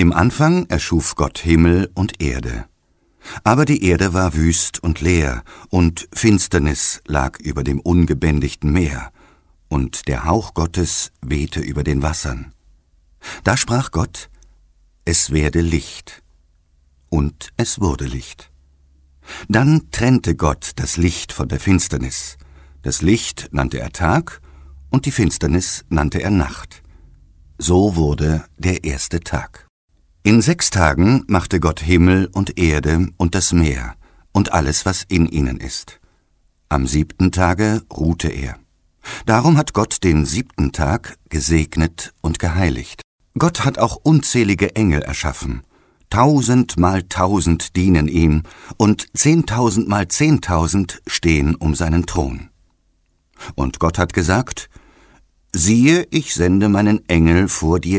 Im Anfang erschuf Gott Himmel und Erde. Aber die Erde war wüst und leer, und Finsternis lag über dem ungebändigten Meer, und der Hauch Gottes wehte über den Wassern. Da sprach Gott: Es werde Licht. Und es wurde Licht. Dann trennte Gott das Licht von der Finsternis. Das Licht nannte er Tag, und die Finsternis nannte er Nacht. So wurde der erste Tag. In 6 Tagen machte Gott Himmel und Erde und das Meer und alles, was in ihnen ist. Am 7. Tage ruhte er. Darum hat Gott den 7. Tag gesegnet und geheiligt. Gott hat auch unzählige Engel erschaffen. 1000 mal 1000 dienen ihm, und 10.000 mal 10.000 stehen um seinen Thron. Und Gott hat gesagt: Siehe, ich sende meinen Engel vor dir